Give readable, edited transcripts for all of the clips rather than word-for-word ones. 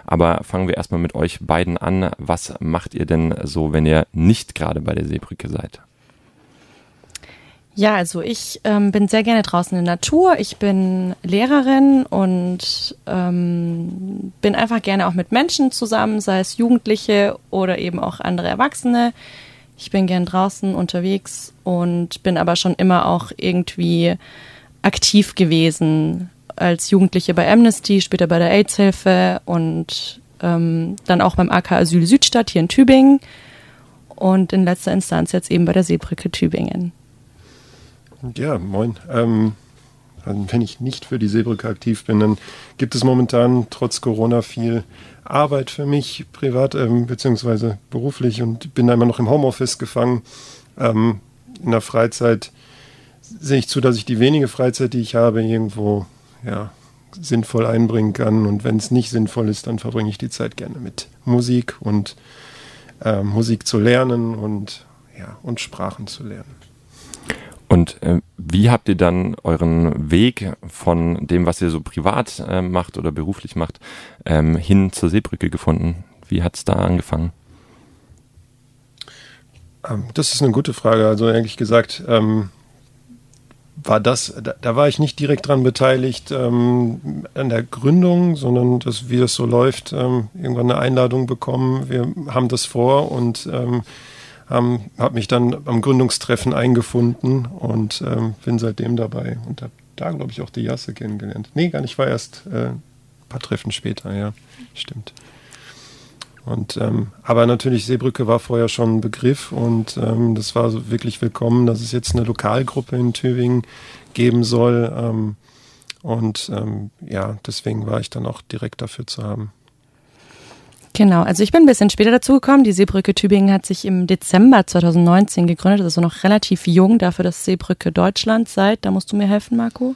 Aber fangen wir erstmal mit euch beiden an. Was macht ihr denn so, wenn ihr nicht gerade bei der Seebrücke seid? Ja, also ich bin sehr gerne draußen in der Natur. Ich bin Lehrerin und bin einfach gerne auch mit Menschen zusammen, sei es Jugendliche oder eben auch andere Erwachsene. Ich bin gern draußen unterwegs und bin aber schon immer auch irgendwie aktiv gewesen als Jugendliche bei Amnesty, später bei der AIDS-Hilfe und dann auch beim AK Asyl Südstadt hier in Tübingen und in letzter Instanz jetzt eben bei der Seebrücke Tübingen. Ja, moin. Wenn ich nicht für die Seebrücke aktiv bin, dann gibt es momentan trotz Corona viel Arbeit für mich, privat beziehungsweise beruflich und bin da immer noch im Homeoffice gefangen. In der Freizeit sehe ich zu, dass ich die wenige Freizeit, die ich habe, irgendwo sinnvoll einbringen kann. Und wenn es nicht sinnvoll ist, dann verbringe ich die Zeit gerne mit Musik und Musik zu lernen und Sprachen zu lernen. Und wie habt ihr dann euren Weg von dem, was ihr so privat macht oder beruflich macht, hin zur Seebrücke gefunden? Wie hat es da angefangen? Das ist eine gute Frage. Also ehrlich gesagt, da war ich nicht direkt dran beteiligt an der Gründung, sondern wie das so läuft, irgendwann eine Einladung bekommen. Wir haben das vor und habe mich dann am Gründungstreffen eingefunden und bin seitdem dabei und habe da, glaube ich, auch die Jasse kennengelernt. Nee, gar nicht, war erst ein paar Treffen später, ja, stimmt. Und aber natürlich, Seebrücke war vorher schon ein Begriff und das war so wirklich willkommen, dass es jetzt eine Lokalgruppe in Tübingen geben soll deswegen war ich dann auch direkt dafür zu haben. Genau, also ich bin ein bisschen später dazu gekommen. Die Seebrücke Tübingen hat sich im Dezember 2019 gegründet, also noch relativ jung dafür, dass Seebrücke Deutschland seit, da musst du mir helfen, Marco?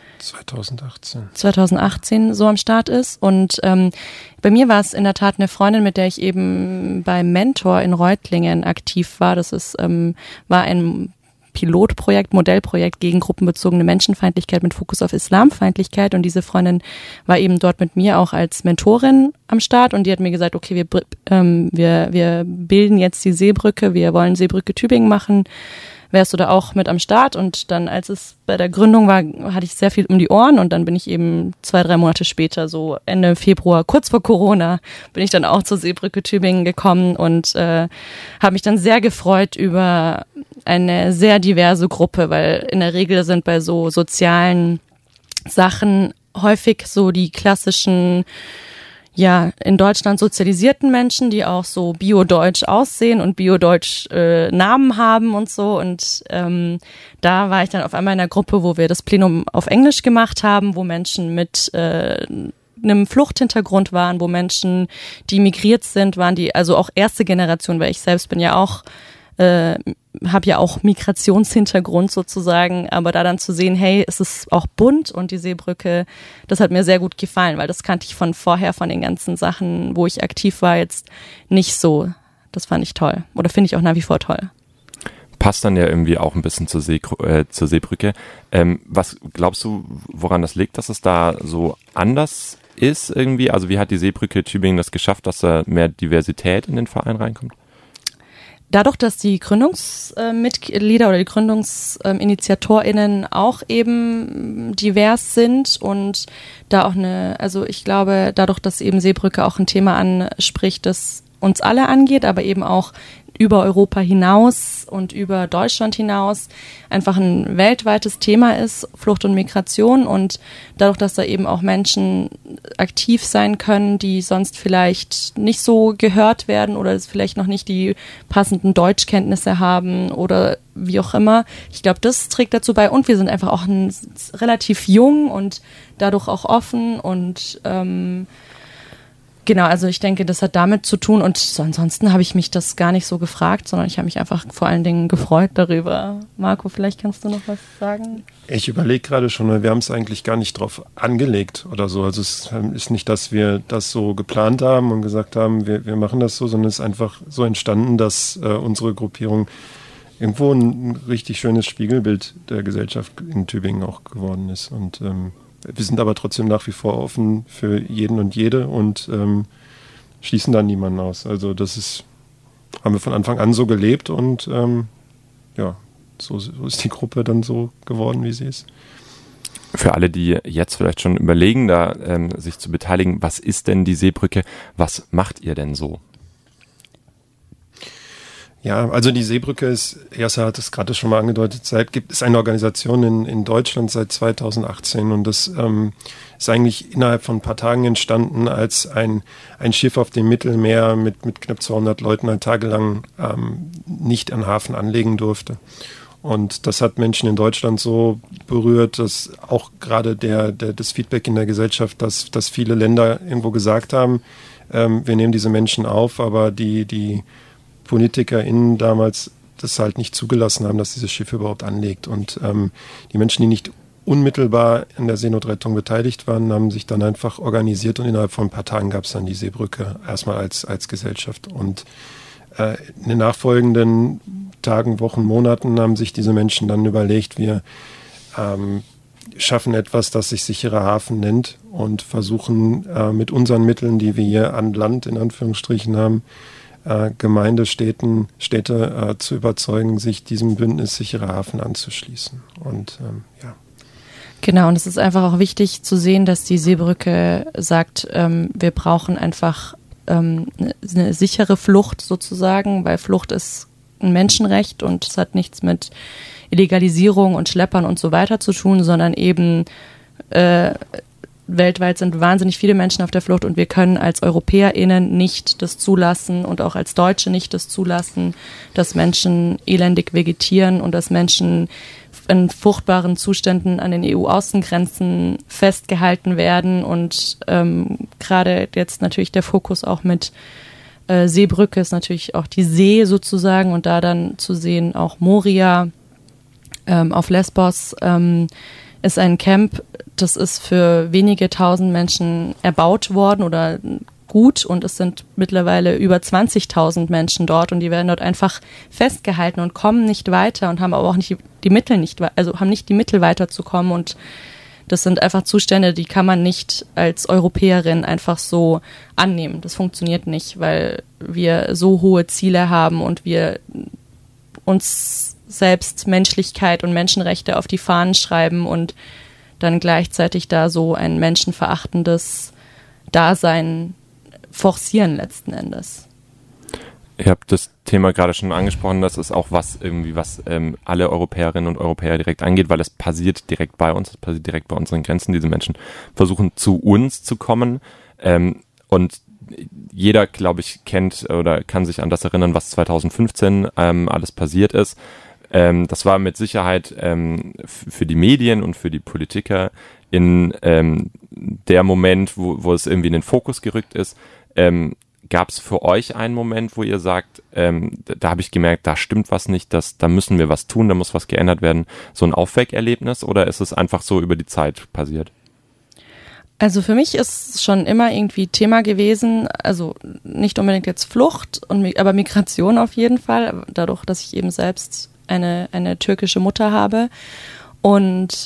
2018 so am Start ist. Und bei mir war es in der Tat eine Freundin, mit der ich eben beim Mentor in Reutlingen aktiv war. Das war ein Pilotprojekt, Modellprojekt gegen gruppenbezogene Menschenfeindlichkeit mit Fokus auf Islamfeindlichkeit und diese Freundin war eben dort mit mir auch als Mentorin am Start und die hat mir gesagt, okay, wir bilden jetzt die Seebrücke, wir wollen Seebrücke Tübingen machen, wärst du da auch mit am Start? Und dann, als es bei der Gründung war, hatte ich sehr viel um die Ohren und dann bin ich eben 2-3 Monate später, so Ende Februar, kurz vor Corona, bin ich dann auch zur Seebrücke Tübingen gekommen und habe mich dann sehr gefreut über eine sehr diverse Gruppe, weil in der Regel sind bei so sozialen Sachen häufig so die klassischen in Deutschland sozialisierten Menschen, die auch so biodeutsch aussehen und biodeutsch Namen haben und so. Und da war ich dann auf einmal in einer Gruppe, wo wir das Plenum auf Englisch gemacht haben, wo Menschen mit einem Fluchthintergrund waren, wo Menschen, die migriert sind, waren, die also auch erste Generation, weil ich selbst bin ja auch habe ja auch Migrationshintergrund sozusagen, aber da dann zu sehen, hey, es ist auch bunt und die Seebrücke, das hat mir sehr gut gefallen, weil das kannte ich von vorher, von den ganzen Sachen, wo ich aktiv war, jetzt nicht so. Das fand ich toll oder finde ich auch nach wie vor toll. Passt dann ja irgendwie auch ein bisschen zur Seebrücke. Was glaubst du, woran das liegt, dass es da so anders ist irgendwie? Also wie hat die Seebrücke Tübingen das geschafft, dass da mehr Diversität in den Verein reinkommt? Dadurch, dass die Gründungsmitglieder oder die GründungsinitiatorInnen auch eben divers sind und da auch ich glaube, dadurch, dass eben Seebrücke auch ein Thema anspricht, das uns alle angeht, aber eben auch über Europa hinaus und über Deutschland hinaus einfach ein weltweites Thema ist, Flucht und Migration und dadurch, dass da eben auch Menschen aktiv sein können, die sonst vielleicht nicht so gehört werden oder vielleicht noch nicht die passenden Deutschkenntnisse haben oder wie auch immer. Ich glaube, das trägt dazu bei und wir sind einfach auch relativ jung und dadurch auch offen und genau, also ich denke, das hat damit zu tun und ansonsten habe ich mich das gar nicht so gefragt, sondern ich habe mich einfach vor allen Dingen gefreut darüber. Marco, vielleicht kannst du noch was sagen? Ich überlege gerade schon, weil wir haben es eigentlich gar nicht drauf angelegt oder so. Also es ist nicht, dass wir das so geplant haben und gesagt haben, wir machen das so, sondern es ist einfach so entstanden, dass unsere Gruppierung irgendwo ein richtig schönes Spiegelbild der Gesellschaft in Tübingen auch geworden ist und Wir sind aber trotzdem nach wie vor offen für jeden und jede und schließen da niemanden aus. Also haben wir von Anfang an so gelebt und so ist die Gruppe dann so geworden, wie sie ist. Für alle, die jetzt vielleicht schon überlegen, da sich zu beteiligen, was ist denn die Seebrücke? Was macht ihr denn so? Ja, also die Seebrücke ist, Jasser hat es gerade schon mal angedeutet, ist eine Organisation in Deutschland seit 2018 und das ist eigentlich innerhalb von ein paar Tagen entstanden, als ein Schiff auf dem Mittelmeer mit knapp 200 Leuten tagelang nicht an Hafen anlegen durfte. Und das hat Menschen in Deutschland so berührt, dass auch gerade das Feedback in der Gesellschaft, dass viele Länder irgendwo gesagt haben, wir nehmen diese Menschen auf, aber die PolitikerInnen damals das halt nicht zugelassen haben, dass dieses Schiff überhaupt anlegt. Und die Menschen, die nicht unmittelbar in der Seenotrettung beteiligt waren, haben sich dann einfach organisiert und innerhalb von ein paar Tagen gab es dann die Seebrücke erstmal als Gesellschaft. Und in den nachfolgenden Tagen, Wochen, Monaten haben sich diese Menschen dann überlegt, wir schaffen etwas, das sich sicherer Hafen nennt und versuchen mit unseren Mitteln, die wir hier an Land in Anführungsstrichen haben, Städte zu überzeugen, sich diesem Bündnis sicherer Hafen anzuschließen. Und Genau, und es ist einfach auch wichtig zu sehen, dass die Seebrücke sagt, wir brauchen einfach eine sichere Flucht sozusagen, weil Flucht ist ein Menschenrecht und es hat nichts mit Illegalisierung und Schleppern und so weiter zu tun, sondern eben weltweit sind wahnsinnig viele Menschen auf der Flucht und wir können als EuropäerInnen nicht das zulassen und auch als Deutsche nicht das zulassen, dass Menschen elendig vegetieren und dass Menschen in furchtbaren Zuständen an den EU-Außengrenzen festgehalten werden und gerade jetzt natürlich der Fokus auch mit Seebrücke ist natürlich auch die See sozusagen und da dann zu sehen auch Moria auf Lesbos ist ein Camp, das ist für wenige tausend Menschen erbaut worden oder gut und es sind mittlerweile über 20.000 Menschen dort und die werden dort einfach festgehalten und kommen nicht weiter und haben aber auch nicht die Mittel haben nicht die Mittel weiterzukommen und das sind einfach Zustände, die kann man nicht als Europäerin einfach so annehmen. Das funktioniert nicht, weil wir so hohe Ziele haben und wir uns selbst Menschlichkeit und Menschenrechte auf die Fahnen schreiben und dann gleichzeitig da so ein menschenverachtendes Dasein forcieren letzten Endes. Ihr habt das Thema gerade schon angesprochen, das ist auch was alle Europäerinnen und Europäer direkt angeht, weil es passiert direkt bei uns, es passiert direkt bei unseren Grenzen. Diese Menschen versuchen zu uns zu kommen und jeder, glaube ich, kennt oder kann sich an das erinnern, was 2015 alles passiert ist. Das war mit Sicherheit für die Medien und für die Politiker in der Moment, wo es irgendwie in den Fokus gerückt ist. Gab es für euch einen Moment, wo ihr sagt, da habe ich gemerkt, da stimmt was nicht, da müssen wir was tun, da muss was geändert werden, so ein Aufweckerlebnis oder ist es einfach so über die Zeit passiert? Also für mich ist es schon immer irgendwie Thema gewesen, also nicht unbedingt jetzt Flucht, aber Migration auf jeden Fall, dadurch, dass ich eben selbst eine türkische Mutter habe und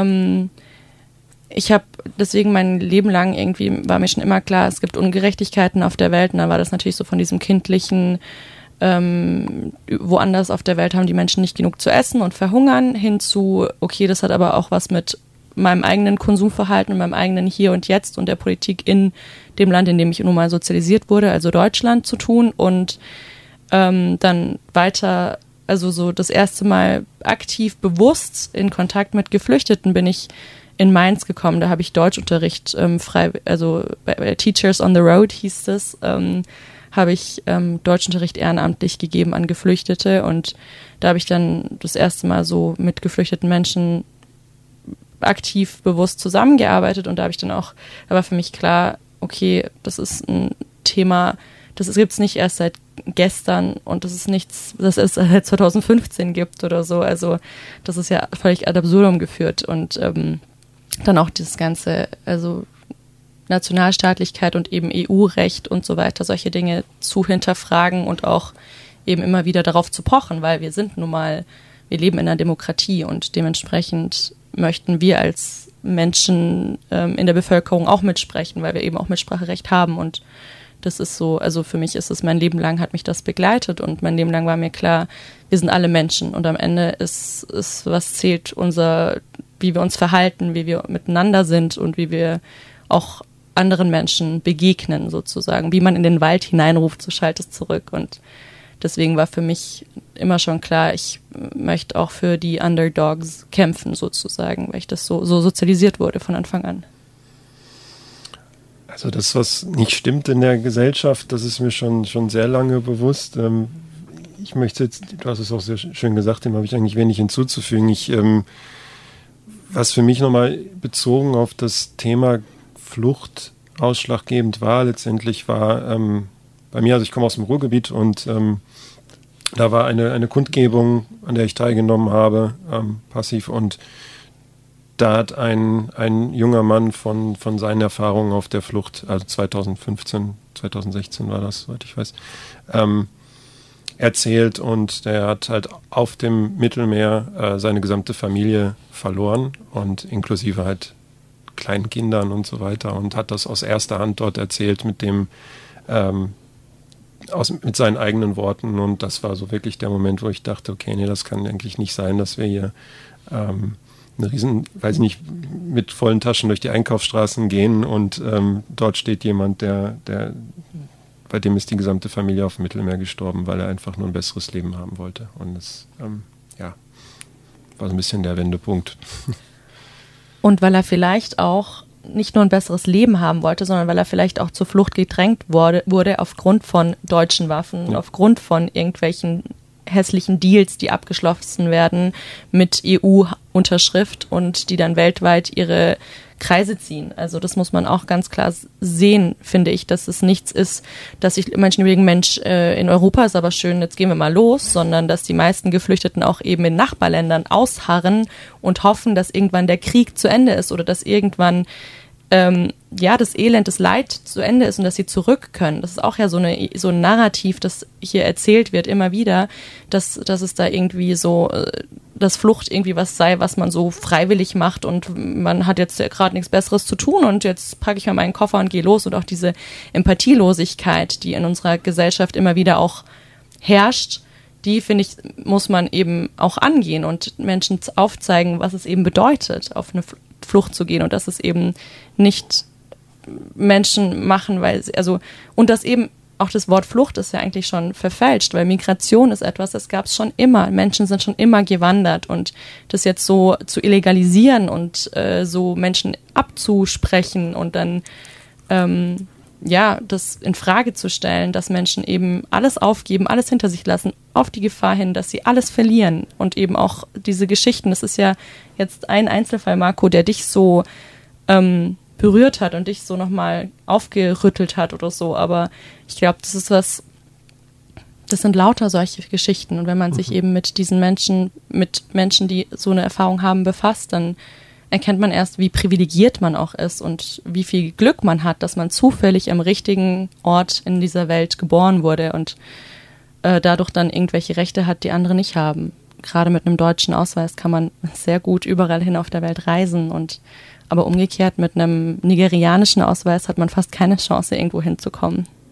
ich habe deswegen mein Leben lang irgendwie, war mir schon immer klar, es gibt Ungerechtigkeiten auf der Welt und dann war das natürlich so von diesem kindlichen, woanders auf der Welt haben die Menschen nicht genug zu essen und verhungern, hin zu, okay, das hat aber auch was mit meinem eigenen Konsumverhalten und meinem eigenen Hier und Jetzt und der Politik in dem Land, in dem ich nun mal sozialisiert wurde, also Deutschland, zu tun und dann weiter, also so das erste Mal aktiv bewusst in Kontakt mit Geflüchteten bin ich in Mainz gekommen. Da habe ich Deutschunterricht bei Teachers on the Road hieß das, habe ich Deutschunterricht ehrenamtlich gegeben an Geflüchtete und da habe ich dann das erste Mal so mit geflüchteten Menschen aktiv bewusst zusammengearbeitet und da war für mich klar, okay, das ist ein Thema, das gibt's nicht erst seit gestern und das ist nichts, das es seit 2015 gibt oder so. Also das ist ja völlig ad absurdum geführt und dann auch das Ganze, also Nationalstaatlichkeit und eben EU-Recht und so weiter, solche Dinge zu hinterfragen und auch eben immer wieder darauf zu pochen, weil wir leben in einer Demokratie und dementsprechend möchten wir als Menschen in der Bevölkerung auch mitsprechen, weil wir eben auch Mitspracherecht haben. Und das ist so, also für mich ist es mein Leben lang, hat mich das begleitet und mein Leben lang war mir klar, wir sind alle Menschen und am Ende ist was zählt wie wir uns verhalten, wie wir miteinander sind und wie wir auch anderen Menschen begegnen sozusagen. Wie man in den Wald hineinruft, so schallt es zurück. Und deswegen war für mich immer schon klar, ich möchte auch für die Underdogs kämpfen sozusagen, weil ich das so sozialisiert wurde von Anfang an. Also das, was nicht stimmt in der Gesellschaft, das ist mir schon sehr lange bewusst. Ich möchte jetzt, du hast es auch sehr schön gesagt, dem habe ich eigentlich wenig hinzuzufügen. Was für mich nochmal bezogen auf das Thema Flucht ausschlaggebend war, letztendlich war bei mir, also ich komme aus dem Ruhrgebiet und da war eine Kundgebung, an der ich teilgenommen habe, passiv, und da hat ein junger Mann von seinen Erfahrungen auf der Flucht, also 2015, 2016 war das, soweit ich weiß, erzählt, und der hat halt auf dem Mittelmeer seine gesamte Familie verloren und inklusive halt kleinen Kindern und so weiter, und hat das aus erster Hand dort erzählt mit seinen eigenen Worten, und das war so wirklich der Moment, wo ich dachte, okay, nee, das kann eigentlich nicht sein, dass wir hier eine riesen, weiß ich nicht, mit vollen Taschen durch die Einkaufsstraßen gehen und dort steht jemand, bei dem ist die gesamte Familie auf dem Mittelmeer gestorben, weil er einfach nur ein besseres Leben haben wollte. Und das, war so ein bisschen der Wendepunkt. Und weil er vielleicht auch nicht nur ein besseres Leben haben wollte, sondern weil er vielleicht auch zur Flucht gedrängt wurde aufgrund von deutschen Waffen, aufgrund von irgendwelchen hässlichen Deals, die abgeschlossen werden mit EU-Unterschrift und die dann weltweit ihre Kreise ziehen. Also das muss man auch ganz klar sehen, finde ich, dass es nichts ist, dass sich Menschen überlegen, Mensch, in Europa ist aber schön, jetzt gehen wir mal los, sondern dass die meisten Geflüchteten auch eben in Nachbarländern ausharren und hoffen, dass irgendwann der Krieg zu Ende ist oder dass irgendwann das Elend, das Leid zu Ende ist und dass sie zurück können. Das ist auch ja so ein Narrativ, das hier erzählt wird immer wieder, dass es da irgendwie so, dass Flucht irgendwie was sei, was man so freiwillig macht und man hat jetzt gerade nichts Besseres zu tun und jetzt packe ich mal meinen Koffer und gehe los, und auch diese Empathielosigkeit, die in unserer Gesellschaft immer wieder auch herrscht, die, finde ich, muss man eben auch angehen und Menschen aufzeigen, was es eben bedeutet, auf eine Flucht zu gehen, und dass es eben nicht Menschen machen, und dass eben auch das Wort Flucht ist ja eigentlich schon verfälscht, weil Migration ist etwas, das gab es schon immer. Menschen sind schon immer gewandert, und das jetzt so zu illegalisieren und so Menschen abzusprechen und dann das in Frage zu stellen, dass Menschen eben alles aufgeben, alles hinter sich lassen, auf die Gefahr hin, dass sie alles verlieren, und eben auch diese Geschichten, das ist ja jetzt ein Einzelfall, Marco, der dich so berührt hat und dich so nochmal aufgerüttelt hat oder so, aber ich glaube, das sind lauter solche Geschichten, und wenn man sich eben mit diesen Menschen, die so eine Erfahrung haben, befasst, dann erkennt man erst, wie privilegiert man auch ist und wie viel Glück man hat, dass man zufällig am richtigen Ort in dieser Welt geboren wurde und dadurch dann irgendwelche Rechte hat, die andere nicht haben. Gerade mit einem deutschen Ausweis kann man sehr gut überall hin auf der Welt reisen, aber umgekehrt mit einem nigerianischen Ausweis hat man fast keine Chance, irgendwo hinzukommen.